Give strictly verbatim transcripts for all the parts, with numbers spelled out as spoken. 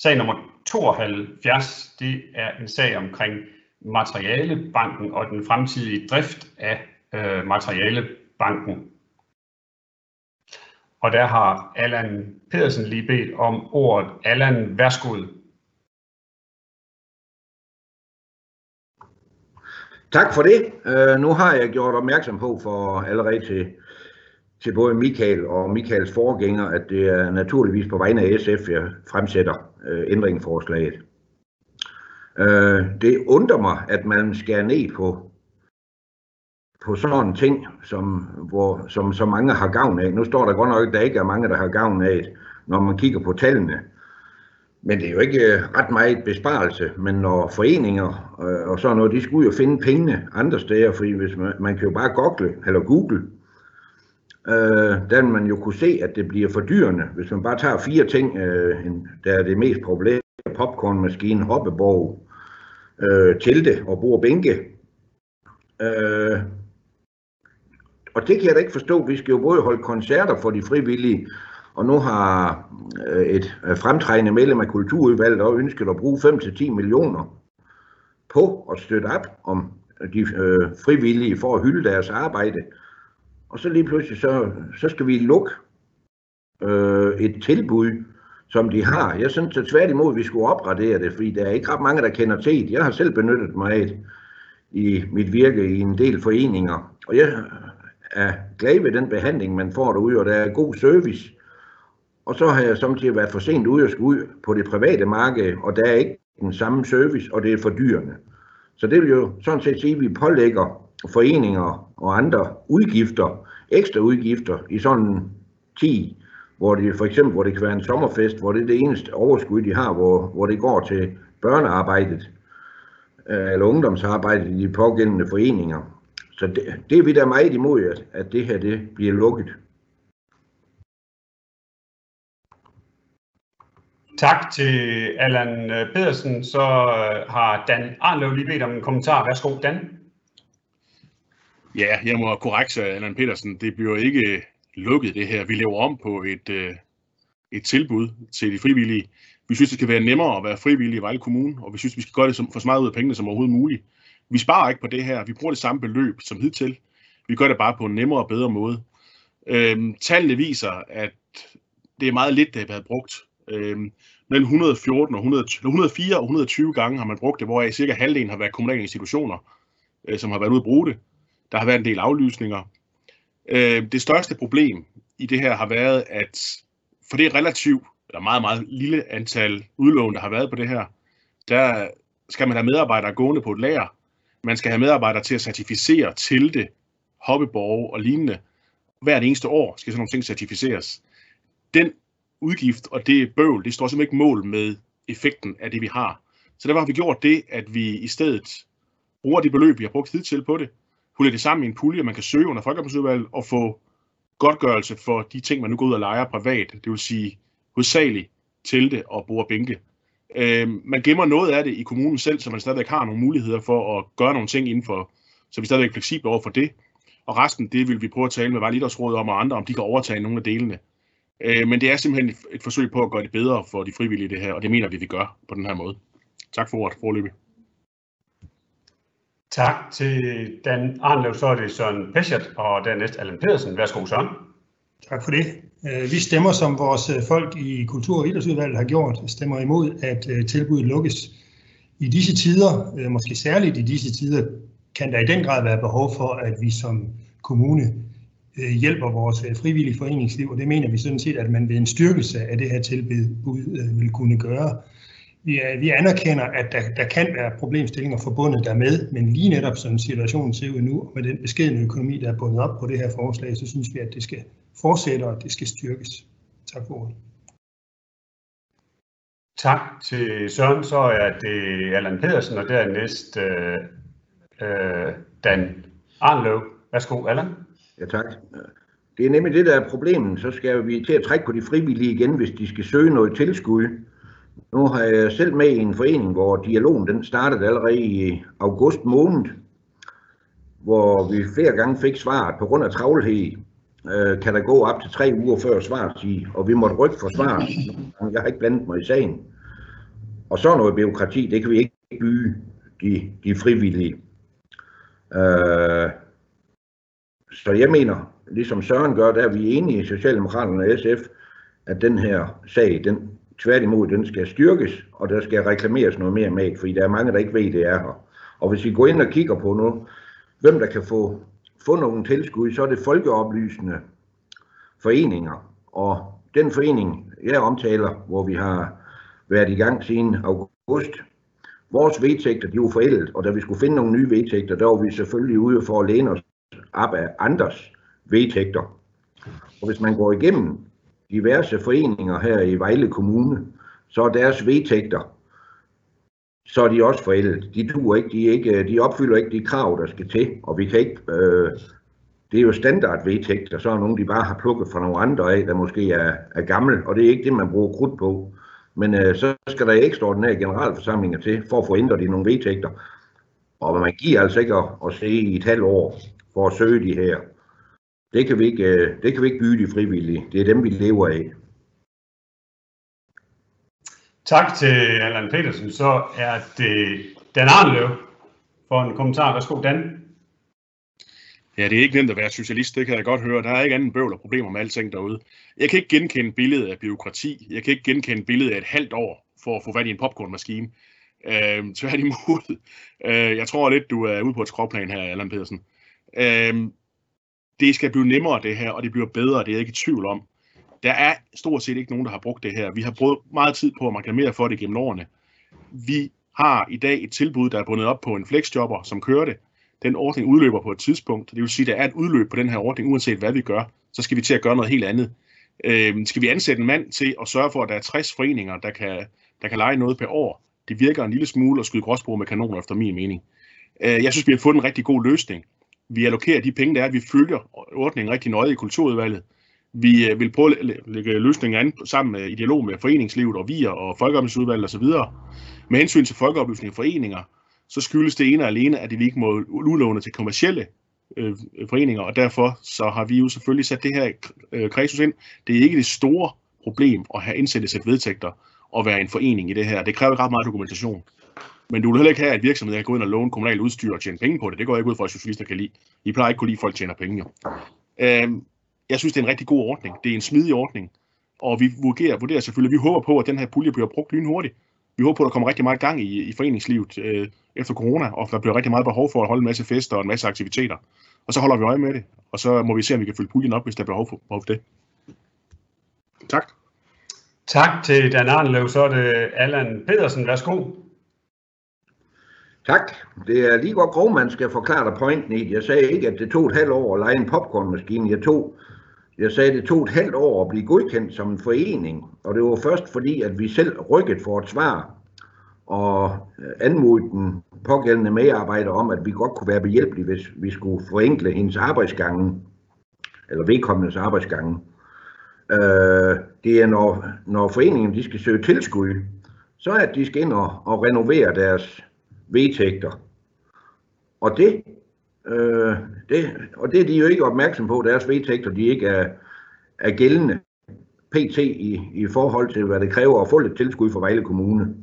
Sag nummer tooghalvfjerds, det er en sag omkring Materialebanken og den fremtidige drift af øh, Materialebanken. Og der har Allan Pedersen lige bedt om ordet. Allan, værsgo. Tak for det. Uh, nu har jeg gjort opmærksom på for allerede til, til både Michael og Michaels forgænger, at det er naturligvis på vegne af S F, jeg fremsætter uh, ændringsforslaget. Uh, det undrer mig, at man skærer ned på, på sådan en ting, som, hvor, som så mange har gavn af. Nu står der godt nok, at der ikke er mange, der har gavn af, når man kigger på tallene. Men det er jo ikke ret meget besparelse, men når foreninger øh, og sådan noget, de skulle jo finde pengene andre steder, fordi hvis man, man kan jo bare google, eller google, øh, der vil man jo kunne se, at det bliver fordyrende. Hvis man bare tager fire ting, øh, der er det mest populære: popcornmaskine, hoppeborg, øh, telte og bord og bænke. Øh, og det kan jeg da ikke forstå. Vi skal jo både holde koncerter for de frivillige, og nu har et fremtrædende medlem af kulturudvalget også ønsket at bruge fem til ti millioner på at støtte op om de øh, frivillige for at hylde deres arbejde. Og så lige pludselig, så, så skal vi lukke øh, et tilbud, som de har. Jeg synes at tværtimod, at vi skulle opgradere det, fordi der er ikke ret mange, der kender til det. Jeg har selv benyttet mig af i mit virke i en del foreninger, og jeg er glad ved den behandling, man får derude, og der er god service. Og så har jeg samtidig været for sent ude og skulle ud på det private marked, og der er ikke den samme service, og det er fordyrende. Så det vil jo sådan set sige, at vi pålægger foreninger og andre udgifter, ekstra udgifter i sådan en tid, hvor det for eksempel hvor det kan være en sommerfest, hvor det er det eneste overskud, de har, hvor, hvor det går til børnearbejdet eller ungdomsarbejdet i de pågældende foreninger. Så det, det er vi da meget imod, at, at det her det bliver lukket. Tak til Allan Pedersen. Så har Dan Arnløv lige bedt om en kommentar. Værsgo, Dan. Ja, jeg må korrekse Allan Pedersen. Det bliver ikke lukket, det her. Vi laver om på et, et tilbud til de frivillige. Vi synes, det skal være nemmere at være frivillig i Vejle Kommune, og vi synes, vi skal gøre det for så meget ud af pengene som overhovedet muligt. Vi sparer ikke på det her. Vi bruger det samme beløb som hidtil. Vi gør det bare på en nemmere og bedre måde. Øhm, tallene viser, at det er meget lidt, der har været brugt. Øhm, mellem et hundrede og fjorten og hundrede, et hundrede og fire og et hundrede og tyve gange har man brugt det, hvoraf cirka halvdelen har været kommunale institutioner, øh, som har været ude at bruge det. Der har været en del aflysninger. Øh, det største problem i det her har været, at for det er relativt, eller meget, meget lille antal udlån, der har været på det her, der skal man have medarbejdere gående på et lager. Man skal have medarbejdere til at certificere telte, hoppeborge og lignende. Hvert eneste år skal sådan nogle ting certificeres. Den udgift og det bøvl, det står simpelthen ikke mål med effekten af det, vi har. Så derfor har vi gjort det, at vi i stedet bruger de beløb, vi har brugt hidtil på det, putter det sammen i en pulje, man kan søge under Folkeoplysningsudvalget og få godtgørelse for de ting, man nu går ud og lejer privat. Det vil sige hovedsageligt telte og bord og bænke. Øh, man gemmer noget af det i kommunen selv, så man stadigvæk har nogle muligheder for at gøre nogle ting indenfor, så vi er stadigvæk fleksible over for det. Og resten, det vil vi prøve at tale med Vejle Idrætsråd om og andre, om de kan overtage nogle af delene. Men det er simpelthen et forsøg på at gøre det bedre for de frivillige det her, og det mener vi, vi gør på den her måde. Tak for ordet, foreløbig. Tak til Dan Arnløv, så er det Søren Peschert og dernæst Allan Pedersen. Værsgo, Søren. Tak for det. Vi stemmer, som vores folk i Kultur- og Idrætsudvalget har gjort, stemmer imod, at tilbuddet lukkes. I disse tider, måske særligt i disse tider, kan der i den grad være behov for, at vi som kommune hjælper vores frivillige foreningsliv, og det mener vi sådan set, at man ved en styrkelse af det her tilbud vil kunne gøre. Vi, vi anerkender, at der, der kan være problemstillinger forbundet dermed, men lige netop som situationen ser ud nu, og med den beskedne økonomi, der er bundet op på det her forslag, så synes vi, at det skal fortsætte, og at det skal styrkes. Tak for ordet. Tak til Søren. Så er det Allan Pedersen, og dernæst øh, øh, Dan Arnløv. Værsgo, Allan. Ja, tak. Det er nemlig det, der er problemet. Så skal vi til at trække på de frivillige igen, hvis de skal søge noget tilskud. Nu har jeg selv med i en forening, hvor dialogen den startede allerede i august måned, hvor vi flere gange fik svaret på grund af travlhed. Øh, kan der gå op til tre uger før svartid, og vi måtte rykke for svaret. Jeg har ikke blandet mig i sagen. Og så noget bureaukrati, det kan vi ikke bygge de, de frivillige. Øh, så jeg mener, ligesom Søren gør, der er vi enige i Socialdemokraterne og S F, at den her sag, den tværtimod, den skal styrkes, og der skal reklameres noget mere med, fordi der er mange, der ikke ved, det er her. Og hvis vi går ind og kigger på nu, hvem der kan få, få nogle tilskud, så er det folkeoplysende foreninger. Og den forening, jeg omtaler, hvor vi har været i gang siden august, vores vedtægter, de var forældet, og da vi skulle finde nogle nye vedtægter, der var vi selvfølgelig ude for at læne os op af andres vedtægter. Og hvis man går igennem diverse foreninger her i Vejle Kommune, så er deres vedtægter, så er de også forældet. De duer ikke, de, ikke, de opfylder ikke de krav, der skal til, og vi kan ikke, øh, det er jo standardvedtægter, så er nogen, de bare har plukket fra nogle andre af, der måske er, er gammel, og det er ikke det, man bruger krudt på. Men øh, så skal der ekstraordinære generalforsamlinger til, for at få ændret i nogle vedtægter. Og man giver altså ikke at, at se i et halvt år for at søge de her. Det kan vi ikke, øh, det kan vi ikke bygge de frivillige. Det er dem, vi lever af. Tak til Allan Petersen. Så er det Dan Arnløv for en kommentar. Værsgo, Dan. Ja, det er ikke nemt at være socialist, det kan jeg godt høre. Der er ikke anden bøvl og problemer med alting derude. Jeg kan ikke genkende billedet af bureaukrati. Jeg kan ikke genkende billedet af et halvt år for at få vand i en popcornmaskine. Øh, tværtimod. Øh, jeg tror lidt, du er ude på et skråplan her, Allan Petersen. Øh, det skal blive nemmere det her, og det bliver bedre, det er jeg ikke i tvivl om. Der er stort set ikke nogen, der har brugt det her. Vi har brugt meget tid på at reklamere for det gennem årene. Vi har i dag et tilbud, der er bundet op på en flexjobber, som kører det. Den ordning udløber på et tidspunkt. Det vil sige, at der er et udløb på den her ordning, uanset hvad vi gør. Så skal vi til at gøre noget helt andet. Øh, skal vi ansætte en mand til at sørge for, at der er tres foreninger, der kan, der kan leje noget per år? Det virker en lille smule at skyde gråsbord med kanoner, efter min mening. Øh, jeg synes, vi har fået en rigtig god løsning. Vi allokerer de penge, der er. Vi følger ordningen rigtig nøje i kulturudvalget. Vi vil prøve at lægge løsninger an sammen med, i dialog med foreningslivet og V I A og folkeoplysningsudvalget osv. Med hensyn til folkeoplysning og foreninger, så skyldes det ene og alene, at vi ikke må udlåne til kommercielle øh, foreninger, og derfor så har vi jo selvfølgelig sat det her øh, kredsus ind. Det er ikke det store problem at have indsat et sæt vedtægter og være en forening i det her. Det kræver ret meget dokumentation. Men du vil heller ikke have, at virksomheder kan gå ind og låne kommunalt udstyr og tjene penge på det. Det går ikke ud fra, at socialister kan lide. I plejer ikke kunne lide, at folk tjener penge. Jo. Øhm, jeg synes, det er en rigtig god ordning. Det er en smidig ordning. Og vi vurderer, vurderer selvfølgelig, vi håber på, at den her pulje bliver brugt lynhurtigt. Vi håber på, at der kommer rigtig meget gang i, i foreningslivet øh, efter corona, og der bliver rigtig meget behov for at holde en masse fester og en masse aktiviteter. Og så holder vi øje med det, og så må vi se, om vi kan fylde puljen op, hvis der er behov for, behov for det. Tak. Tak til Dan Arnløv. Så er det Allan Petersen. Værsgo. Tak. Det er lige godt grov, man skal forklare dig pointen i. Jeg sagde ikke, at det tog et halvt år at lege en popcornmaskine. Jeg, tog, jeg sagde, at det tog et halvt år at blive godkendt som en forening. Og det var først fordi, at vi selv rykkede for et svar og anmodede den pågældende medarbejder om, at vi godt kunne være behjælpelige, hvis vi skulle forenkle hendes arbejdsgange, eller vedkommendes arbejdsgange. Øh, det er, når, når foreningen de skal søge tilskud, så er at de skal ind og, og renovere deres vedtægter. Og det, øh, det, og det er de jo ikke opmærksom på, deres vedtægter de ikke er, er gældende pt. I, i forhold til, hvad det kræver at få lidt tilskud fra Vejle Kommune.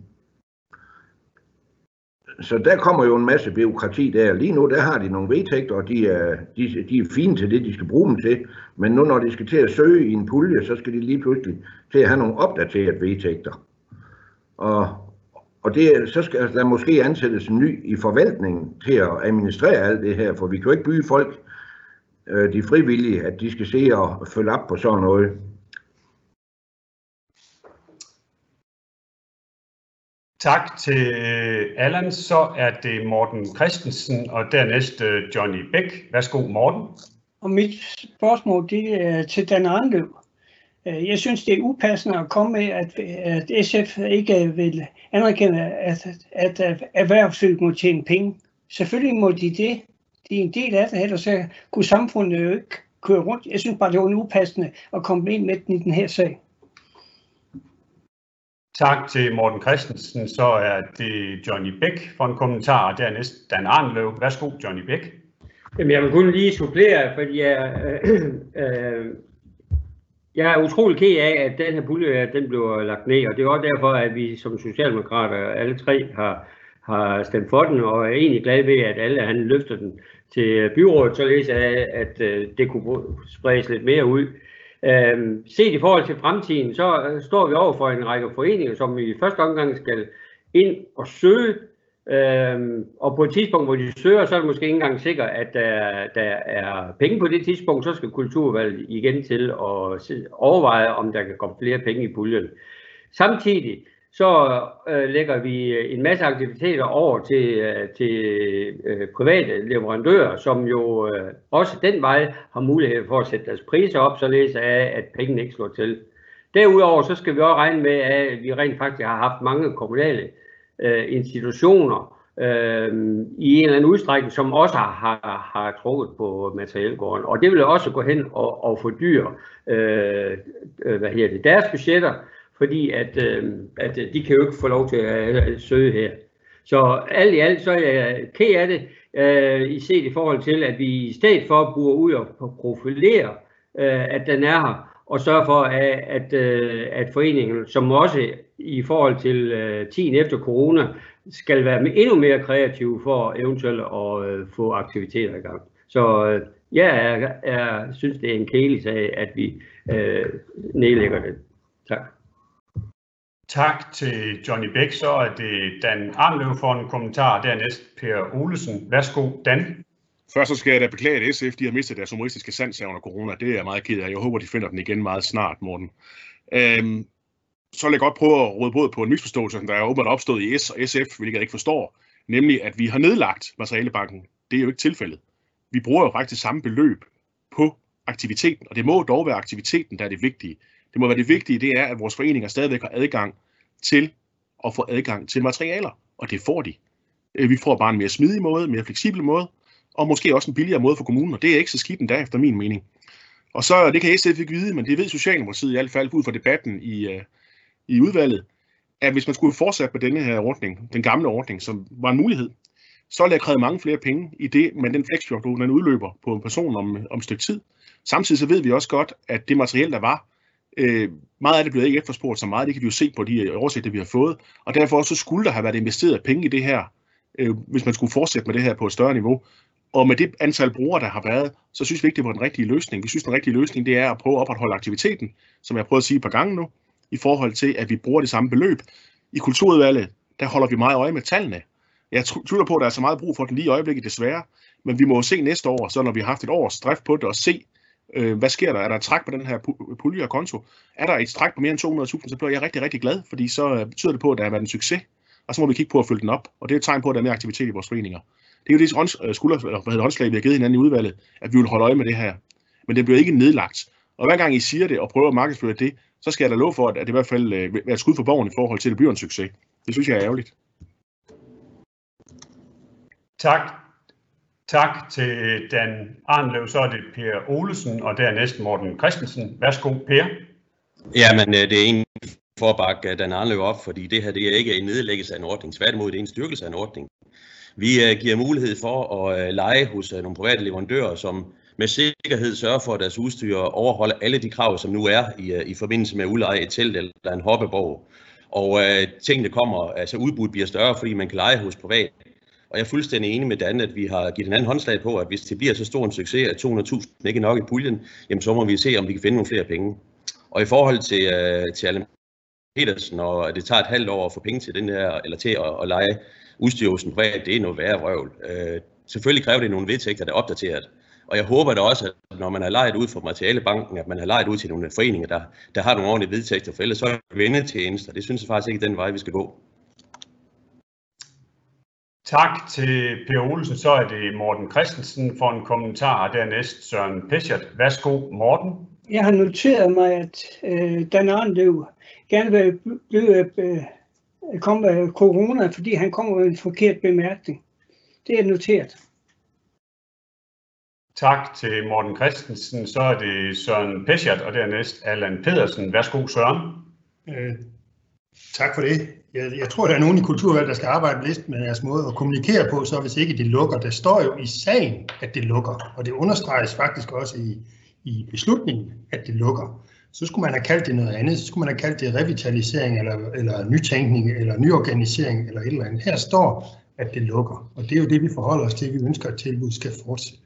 Så der kommer jo en masse bureaukrati der. Lige nu der har de nogle vedtægter, og de er, de, de er fine til det, de skal bruge dem til. Men nu når de skal til at søge i en pulje, så skal de lige pludselig til at have nogle opdateret vedtægter. Og, og det, så skal der måske ansættes en ny i forvaltningen til at administrere alt det her, for vi kan jo ikke byde folk, de frivillige, at de skal se og følge op på sådan noget. Tak til Allan. Så er det Morten Christensen og dernæst Johnny Bæk. Værsgo, Morten. Og mit spørgsmål det er til Dan Arnløv. Jeg synes, det er upassende at komme med, at, at S F ikke vil anerkende, at, at erhvervslivet må tjene penge. Selvfølgelig må de det. De er en del af det, ellers så kunne samfundet jo ikke køre rundt. Jeg synes bare, det var upassende at komme ind med den i den her sag. Tak til Morten Christensen. Så er det Johnny Bæk for en kommentar, og dernæst Dan Arnløv. Værsgo, Johnny Bæk. Jamen, jeg vil kun lige supplere, fordi jeg, øh, øh, Jeg er utrolig ked af, at den her pulje den blev lagt ned, og det er også derfor, at vi som socialdemokrater alle tre har, har stemt for den, og er egentlig glade ved, at alle han løfter den til byrådet, således at, at det kunne spredes lidt mere ud. Øhm, set i forhold til fremtiden, så står vi over for en række foreninger, som vi i første omgang skal ind og søge. Øhm, og på et tidspunkt, hvor de søger, så er det måske ikke engang sikkert, at der, der er penge på det tidspunkt. Så skal kulturvalget igen til at overveje, om der kan komme flere penge i puljen. Samtidig så øh, lægger vi en masse aktiviteter over til, øh, til øh, private leverandører, som jo øh, også den vej har mulighed for at sætte deres priser op, således af, at pengene ikke slår til. Derudover så skal vi også regne med, at vi rent faktisk har haft mange kommunale øh, institutioner øh, i en eller anden udstrækning, som også har, har, har trukket på materielgården. Og det vil også gå hen og, og fordyre øh, hvad hedder det, deres budgetter, fordi at, øh, at de kan jo ikke få lov til at søge her. Så alt i alt så er jeg ked af det, øh, i set i forhold til, at vi i stedet for bruger ud og profilere, øh, at den er her, og sørge for, at, at, at foreningen, som også i forhold til øh, tiden efter corona, skal være endnu mere kreative for eventuelt at øh, få aktiviteter i gang. Så øh, jeg er, er, synes, det er en kedelig sag, at vi øh, nedlægger det. Tak. Tak til Johnny Bæk. Så er det Dan Arnløv for en kommentar, dernæst Per Olesen. Værsgo, Dan. Først så skal jeg da beklage, at S F de har mistet deres humoristiske sans under corona. Det er jeg meget ked af. Jeg håber, de finder den igen meget snart, Morten. Øhm, så vil jeg godt prøve at råde bod på en misforståelse, der er åbenbart opstået i S og S F, hvilket jeg ikke forstår. Nemlig, at vi har nedlagt Materialebanken. Det er jo ikke tilfældet. Vi bruger jo faktisk samme beløb på aktiviteten, og det må dog være aktiviteten, der er det vigtige. Det må være det vigtige, det er, at vores foreninger stadigvæk har adgang til at få adgang til materialer, og det får de. Vi får bare en mere smidig måde, en mere fleksibel måde, og måske også en billigere måde for kommunen, og det er ikke så skidt endda efter min mening. Og så, det kan S F ikke vide, men det ved Socialdemokratiet i hvert fald ud fra debatten i, uh, i udvalget, at hvis man skulle fortsætte med denne her ordning, den gamle ordning, som var en mulighed, så ville jeg kræve mange flere penge i det, men den flexjob, den udløber på en person om, om et stykke tid. Samtidig så ved vi også godt, at det materiale, der var, øh, meget af det blev ikke efterspurgt så meget, det kan vi jo se på de oversigter, vi har fået, og derfor så skulle der have været investeret penge i det her, øh, hvis man skulle fortsætte med det her på et større niveau. Og med det antal brugere, der har været, så synes vi ikke, det var den rigtige løsning. Vi synes, den rigtige løsning, det er at prøve at opretholde aktiviteten, som jeg har prøvet at sige et par gange nu, i forhold til, at vi bruger det samme beløb. I kulturudvalget, der holder vi meget øje med tallene. Jeg tvivler på, at der er så meget brug for den lige i øjeblikket, desværre. Men vi må se næste år, så når vi har haft et års drift på det, og se, øh, hvad sker der? Er der et træk på den her pulje og konto? Er der et træk på mere end to hundrede tusind, så bliver jeg rigtig, rigtig glad, fordi så betyder det på, at der har været en succes. Og så må vi kigge på at følge den op. Og det er et tegn på, at der er mere aktivitet i vores foreninger. Det er jo det skulder, eller hvad hedder håndslag, vi har givet hinanden i udvalget, at vi vil holde øje med det her. Men det bliver ikke nedlagt. Og hver gang I siger det og prøver at markedsføre det, så skal jeg da love for, at det i hvert fald vil være et skud for borgen i forhold til, at det bliver en succes. Det synes jeg er ærgerligt. Tak. Tak til Dan Arnløv. Så er det Per Olesen, og dernæst Morten Christensen. Værsgo, Per. Jamen, det er en for at bakke Dan Arnløv op, fordi det her det er ikke en nedlæggelse af en ordning. Tværtimod, det er en styrkelse af en ordning. Vi uh, giver mulighed for at uh, lege hos uh, nogle private leverandører, som med sikkerhed sørger for, at deres udstyr overholder alle de krav, som nu er i, uh, i forbindelse med at udleje et telt eller en hoppeborg. Og uh, tingene kommer, altså udbuddet bliver større, fordi man kan lege hos privat. Og jeg er fuldstændig enig med Dan, at vi har givet en anden håndslag på, at hvis det bliver så stor en succes, at to hundrede tusind ikke er nok i puljen, jamen så må vi se, om vi kan finde nogle flere penge. Og i forhold til, uh, til Allan Petersen, og at det tager et halvt år at få penge til den her, eller til at, at lege udstyr hos en privat, det er noget værre vrøvl. Uh, selvfølgelig kræver det nogle vedtægter, der er opdateret. Og jeg håber da også, at når man har lejet ud fra Materialebanken, at man har lejet ud til nogle foreninger, der, der har nogle ordentlige vedtægter, for ellers så er det vendetjenester. Det synes jeg faktisk ikke er den vej, vi skal gå. Tak til Per Olesen. Så er det Morten Christensen for en kommentar, og dernæst Søren Peschert. Værsgo, Morten. Jeg har noteret mig, at øh, Dan Arnløv gerne vil blive, øh, komme med corona, fordi han kommer med en forkert bemærkning. Det er noteret. Tak til Morten Christensen. Så er det Søren Peschert, og dernæst Allan Pedersen. Værsgo, Søren. Øh, tak for det. Jeg, jeg tror, der er nogen i kulturvalget, der skal arbejde lidt med deres måde at kommunikere på, så hvis ikke det lukker. Der står jo i sagen, at det lukker, og det understreges faktisk også i, i beslutningen, at det lukker. så skulle man have kaldt det noget andet. Så skulle man have kaldt det revitalisering, eller, eller nytænkning, eller nyorganisering, eller et eller andet. Her står, at det lukker, og det er jo det, vi forholder os til. Vi ønsker, at tilbuddet skal fortsætte.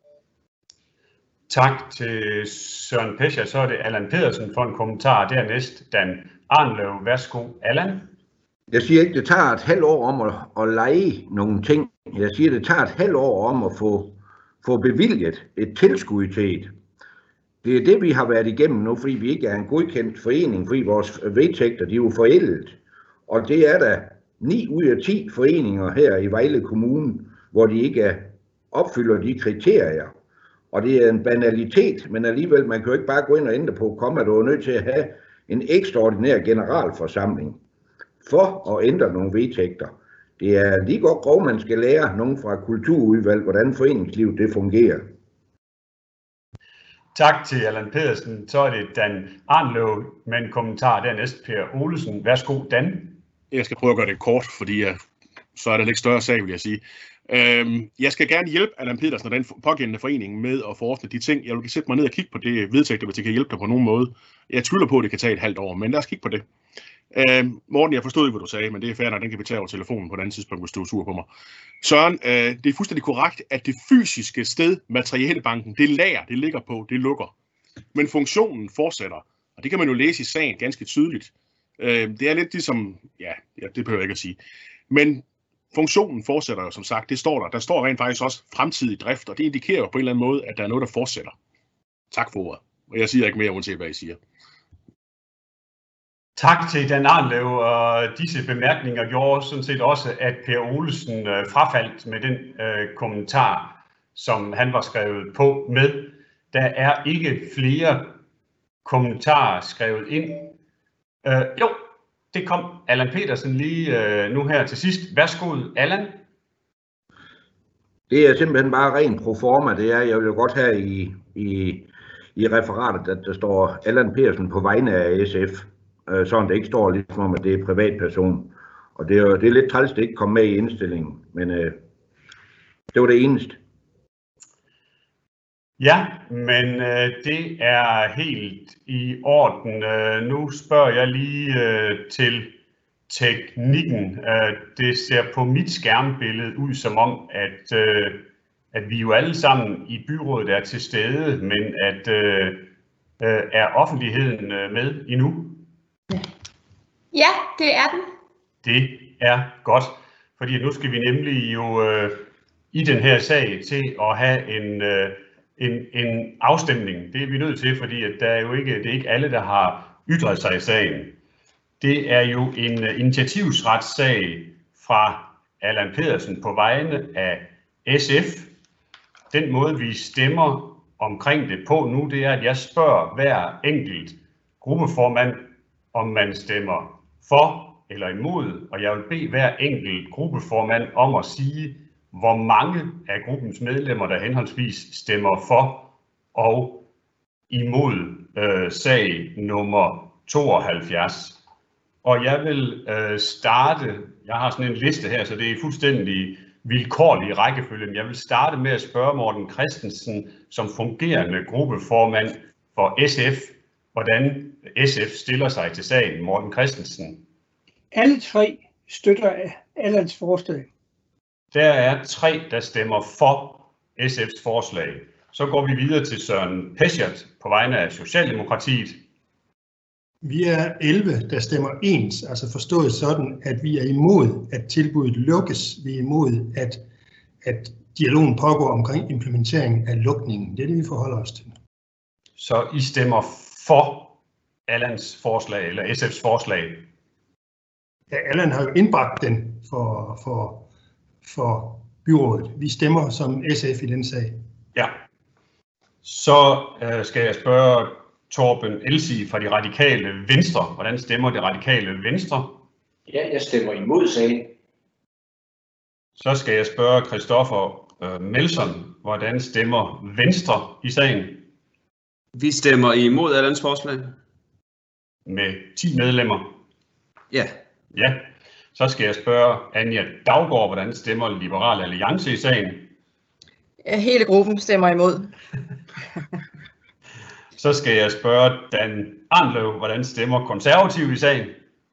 Tak til Søren Pescher. Så er det Allan Pedersen for en kommentar. Dernæst Dan Arnløv. Værsgo, Allan. Jeg siger ikke, det tager et halvt år om at, at lege nogle ting. Jeg siger, det tager et halvt år om at få, få bevilget et tilskud til et. Det er det, vi har været igennem nu, fordi vi ikke er en godkendt forening, fordi vores vedtægter, de er jo forældet. Og det er der ni ud af ti foreninger her i Vejle Kommune, hvor de ikke er, opfylder de kriterier. Og det er en banalitet, men alligevel, man kan jo ikke bare gå ind og ændre på, kom, at du er nødt til at have en ekstraordinær generalforsamling for at ændre nogle vedtægter. Det er lige godt grov, man skal lære nogen fra kulturudvalg, hvordan foreningslivet det fungerer. Tak til Allan Pedersen. Så er det Dan Arnløv med en kommentar. Dernæst Per Olesen. Værsgo, Dan. Jeg skal prøve at gøre det kort, fordi jeg, så er det lidt større sag, vil jeg sige. Øhm, jeg skal gerne hjælpe Allan Pedersen og den pågældende forening med at forordne de ting. Jeg vil sætte mig ned og kigge på det vedtægter, hvis det kan hjælpe dig på nogen måde. Jeg tvivler på, at det kan tage et halvt år, men lad os kigge på det. Øhm, Morten, jeg forstod ikke, hvad du sagde, men det er fair, når den kan vi tage over telefonen på et andet tidspunkt, hvis du er sur på mig. Søren, øh, det er fuldstændig korrekt, at det fysiske sted, materialebanken, det lager, det ligger på, det lukker. Men funktionen fortsætter, og det kan man jo læse i sagen ganske tydeligt. Øh, det er lidt ligesom, ja, ja, det behøver jeg ikke at sige. Men funktionen fortsætter jo, som sagt, det står der. Der står rent faktisk også fremtidig drift, og det indikerer jo på en eller anden måde, at der er noget, der fortsætter. Tak for ordet. Og jeg siger ikke mere, uanset hvad I siger. Tak til Dan Arnløv, og disse bemærkninger gjorde sådan set også, at Per Olesen øh, frafaldt med den øh, kommentar, som han var skrevet på med. Der er ikke flere kommentarer skrevet ind. Øh, jo, det kom Allan Pedersen lige øh, nu her til sidst. Værsgo, Allan. Det er simpelthen bare ren proforma. Det er, jeg vil jo godt have i, i, i referatet, at der står Allan Pedersen på vegne af S F. Sådan det ikke står ligesom om, at det er privatperson. Og det er, jo, det er lidt træls, det ikke kom med i indstillingen, men øh, det var det eneste. Ja, men øh, det er helt i orden. Øh, nu spørger jeg lige øh, til teknikken. Øh, det ser på mit skærmbillede ud som om, at, øh, at vi jo alle sammen i byrådet er til stede, men at øh, øh, er offentligheden øh, med endnu? Ja, det er den. Det er godt, fordi nu skal vi nemlig jo øh, i den her sag til at have en, øh, en, en afstemning. Det er vi nødt til, fordi at der er jo ikke, det er ikke alle, der har ytret sig i sagen. Det er jo en uh, initiativsretssag fra Allan Pedersen på vegne af S F. Den måde, vi stemmer omkring det på nu, det er, at jeg spørger hver enkelt gruppeformand, om man stemmer for eller imod, og jeg vil bede hver enkelt gruppeformand om at sige, hvor mange af gruppens medlemmer, der henholdsvis stemmer for og imod øh, sag nummer tooghalvfjerds. Og jeg vil øh, starte, jeg har sådan en liste her, så det er fuldstændig vilkårlig rækkefølge. Jeg vil starte med at spørge Morten Christensen, som fungerende gruppeformand for S F, hvordan S F stiller sig til sagen. Morten Christensen. Alle tre støtter Allans forslag. Der er tre, der stemmer for S F's forslag. Så går vi videre til Søren Pescher på vegne af Socialdemokratiet. Vi er elleve, der stemmer ens, altså forstået sådan, at vi er imod, at tilbuddet lukkes. Vi er imod, at, at dialogen pågår omkring implementering af lukningen. Det er det, vi forholder os til. Så I stemmer for Allans forslag, eller S F's forslag? Ja, Allan har jo indbragt den for, for, for byrådet. Vi stemmer som S F i den sag. Ja. Så øh, skal jeg spørge Torben Elsi fra De Radikale Venstre. Hvordan stemmer Det Radikale Venstre? Ja, jeg stemmer imod sagen. Så skal jeg spørge Christoffer øh, Melson. Hvordan stemmer Venstre i sagen? Vi stemmer imod Allans forslag. Med ti medlemmer? Ja. Ja. Så skal jeg spørge Anja Daugaard. Hvordan stemmer Liberal Alliance i sagen? Hele gruppen stemmer imod. Så skal jeg spørge Dan Arnløv, hvordan stemmer konservative i sagen?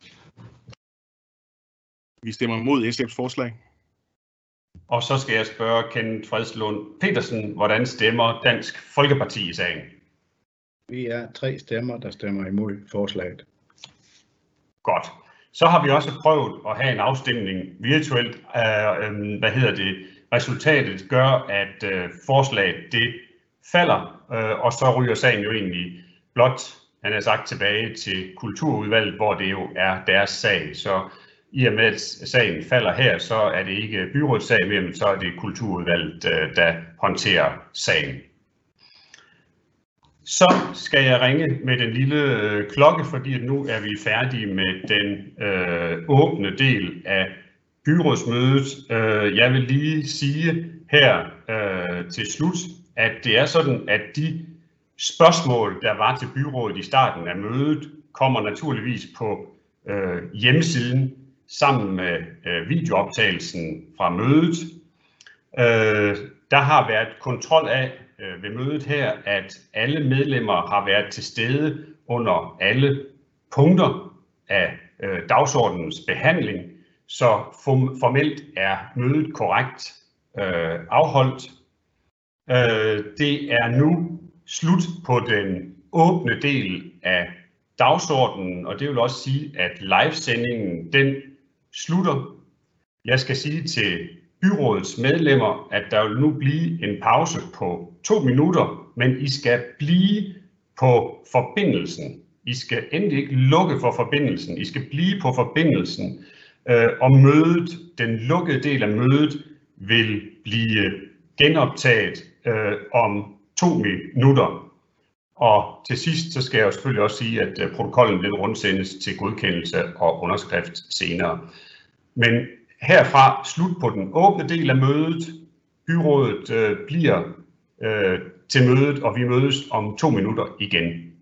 Vi stemmer mod S F's forslag. Og så skal jeg spørge Kenneth Fredslund Petersen, hvordan stemmer Dansk Folkeparti i sagen? Vi er tre stemmer, der stemmer imod forslaget. Godt. Så har vi også prøvet at have en afstemning virtuelt. Hvad hedder det? Resultatet gør, at forslaget det falder, og så ryger sagen jo egentlig blot, han har sagt, tilbage til kulturudvalget, hvor det jo er deres sag. Så i og med at sagen falder her, så er det ikke byrådssag mere, men så er det kulturudvalget, der håndterer sagen. Så skal jeg ringe med den lille øh, klokke, fordi nu er vi færdige med den øh, åbne del af byrådsmødet. Øh, jeg vil lige sige her øh, til slut, at det er sådan, at de spørgsmål, der var til byrådet i starten af mødet, kommer naturligvis på øh, hjemmesiden sammen med øh, videooptagelsen fra mødet. Øh, der har været kontrol af ved mødet her, at alle medlemmer har været til stede under alle punkter af øh, dagsordenens behandling, så formelt er mødet korrekt øh, afholdt. Øh, det er nu slut på den åbne del af dagsordenen, og det vil også sige, at livesendingen den slutter. Jeg skal sige til byrådets medlemmer, at der vil nu blive en pause på to minutter, men I skal blive på forbindelsen. I skal endelig ikke lukke for forbindelsen. I skal blive på forbindelsen, øh, og mødet, den lukkede del af mødet, vil blive genoptaget øh, om to minutter. Og til sidst, så skal jeg jo selvfølgelig også sige, at protokollen den rundsendes til godkendelse og underskrift senere. Men herfra slut på den åbne del af mødet. Byrådet øh, bliver øh, til mødet, og vi mødes om to minutter igen.